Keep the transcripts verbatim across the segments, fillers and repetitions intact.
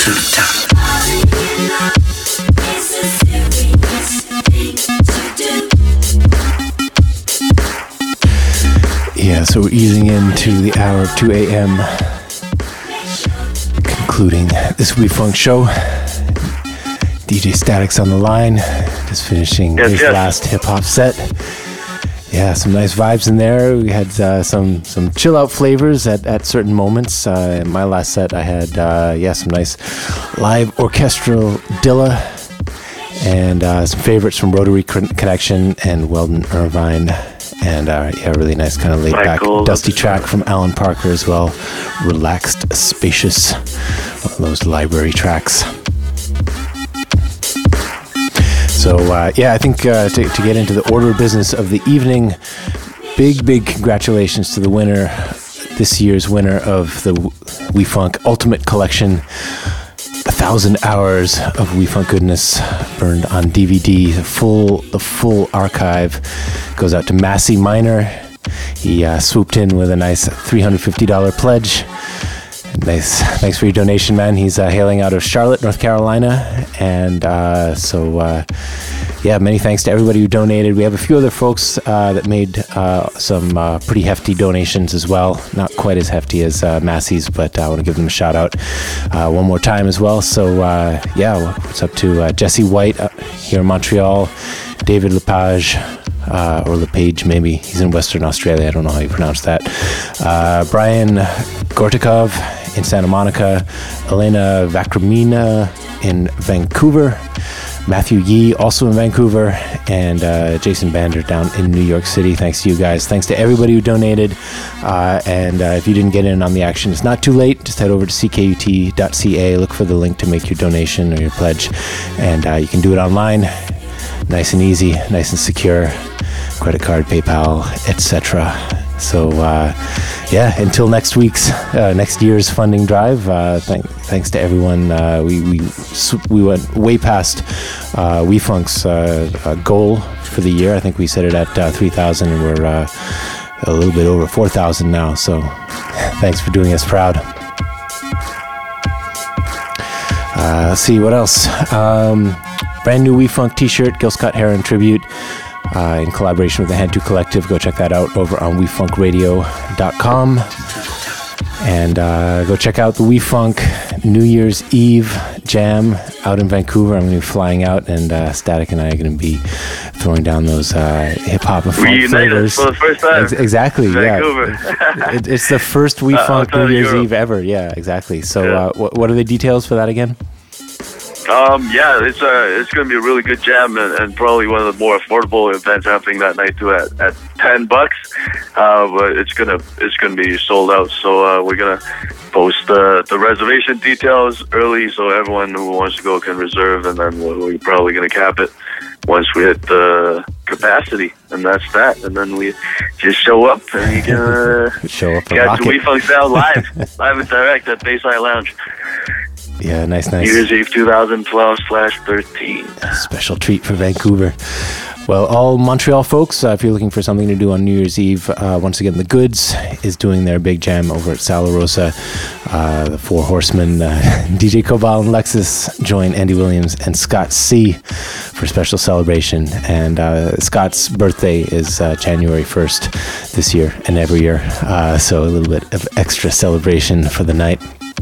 to the top. Yeah, so we're easing into the hour of two a.m. concluding this We Funk show. D J Static's on the line, just finishing yes, his yes. last hip-hop set. Yeah, some nice vibes in there. We had uh, some some chill-out flavors at, at certain moments. Uh, in my last set, I had, uh, yeah, some nice live orchestral Dilla and uh, some favorites from Rotary Connection and Weldon Irvine. And uh, yeah, really nice kind of laid-back, dusty track from Alan Parker as well. Relaxed, spacious, one of those library tracks. So uh, yeah, I think uh, to, to get into the order of business of the evening, big, big congratulations to the winner, this year's winner of the We Funk Ultimate Collection. A thousand hours of We Funk goodness burned on D V D. The full, the full archive goes out to Massey Minor. He uh, swooped in with a nice three hundred fifty dollars pledge. Nice, thanks for your donation, man. He's uh, hailing out of Charlotte, North Carolina, and uh, so uh, yeah, many thanks to everybody who donated. We have a few other folks uh, that made uh, some uh, pretty hefty donations as well. Not quite as hefty as uh, Massey's, but I want to give them a shout out uh, one more time as well. So uh, yeah, what's up to uh, Jesse White uh, here in Montreal, David Lepage. Uh, or LePage, maybe. He's in Western Australia. I don't know how you pronounce that. Uh, Brian Gortikov in Santa Monica. Elena Vakramina in Vancouver. Matthew Yee, also in Vancouver. And uh, Jason Bander down in New York City. Thanks to you guys. Thanks to everybody who donated. Uh, and uh, if you didn't get in on the action, it's not too late. Just head over to c k u t dot c a. Look for the link to make your donation or your pledge. And uh, you can do it online. Nice and easy, nice and secure. Credit card, PayPal, et cetera. So, uh, yeah, until next week's, uh, next year's funding drive, uh, th- thanks to everyone. Uh, we we we went way past uh, We Funk's uh, uh, goal for the year. I think we set it at uh, three thousand, and we're uh, a little bit over four thousand now. So, thanks for doing us proud. Uh, let's see, what else? Um, brand new We Funk t-shirt, Gil Scott Heron tribute. Uh, in collaboration with the Hand two Collective. Go check that out over on we funk radio dot com. And uh, go check out the We Funk New Year's Eve jam out in Vancouver. I'm going to be flying out, and uh, Static and I are going to be throwing down those uh, hip-hop and funk flavors. For the first time. Ex- exactly, Vancouver. Yeah. it, it's the first We Funk uh, New Year's Europe. Eve ever. Yeah, exactly. So yeah. uh, wh- what are the details for that again? Um, yeah, it's uh, it's going to be a really good jam, and, and probably one of the more affordable events happening that night too. At, at ten bucks, uh, but it's gonna it's gonna be sold out. So uh, we're gonna post the the reservation details early, so everyone who wants to go can reserve, and then we're, we're probably gonna cap it once we hit the capacity, and that's that. And then we just show up, and you can uh, show up catch the We Funk sound live, live and direct at Bayside Lounge. Yeah, nice, nice. New Year's Eve twenty twelve slash thirteen. Special treat for Vancouver. Well, all Montreal folks, uh, if you're looking for something to do on New Year's Eve, uh, once again, The Goods is doing their big jam over at Sala Rosa. Uh, the Four Horsemen, uh, D J Cobal and Lexus join Andy Williams and Scott C for a special celebration. And uh, Scott's birthday is uh, January first this year and every year. Uh, so a little bit of extra celebration for the night.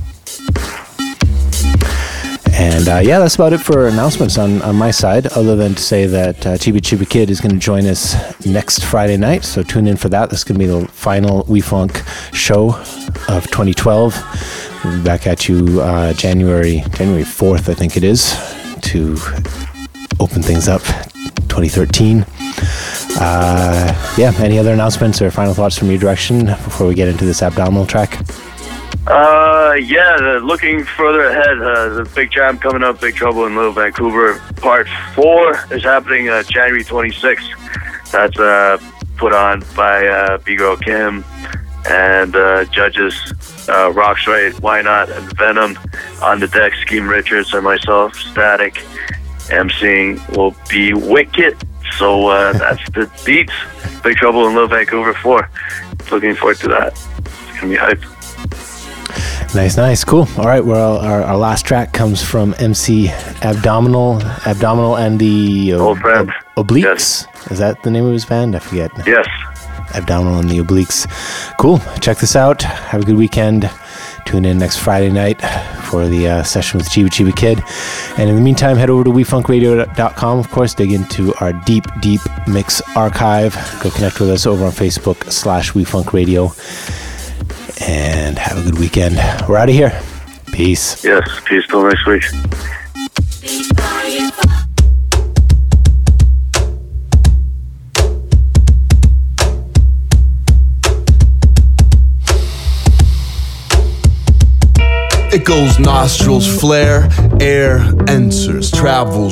And uh, yeah, that's about it for announcements on, on my side, other than to say that uh, Chibi Chibi Kid is going to join us next Friday night. So tune in for that. That's going to be the final We Funk show of twenty twelve. We'll be back at you uh, January January fourth, I think it is, to open things up twenty thirteen. Uh, yeah, any other announcements or final thoughts from your direction before we get into this abdominal track? Uh, yeah, the, looking further ahead, uh, the big jam coming up, Big Trouble in Little Vancouver, part four is happening uh, January twenty-sixth. That's uh, put on by uh, B-Girl Kim and uh, judges uh, Rockstraight, Why Not, and Venom. On the deck, Scheme Richards and myself, Static. emceeing will be Wicked. So uh, that's the beats. Big Trouble in Little Vancouver four. Looking forward to that. It's going to be hype. Nice, nice, cool. All right, well, our, our last track comes from M C Abdominal, Abdominal and the uh, Old friend. Ob- Obliques. Yes. Is that the name of his band? I forget. Yes. Abdominal and the Obliques. Cool. Check this out. Have a good weekend. Tune in next Friday night for the uh, session with Chiba Chiba Kid. And in the meantime, head over to we funk radio dot com, of course. Dig into our deep, deep mix archive. Go connect with us over on Facebook slash WeFunkRadio. And have a good weekend. We're out of here. Peace. Yes. Peace till next week. It goes nostrils flare, air enters, travels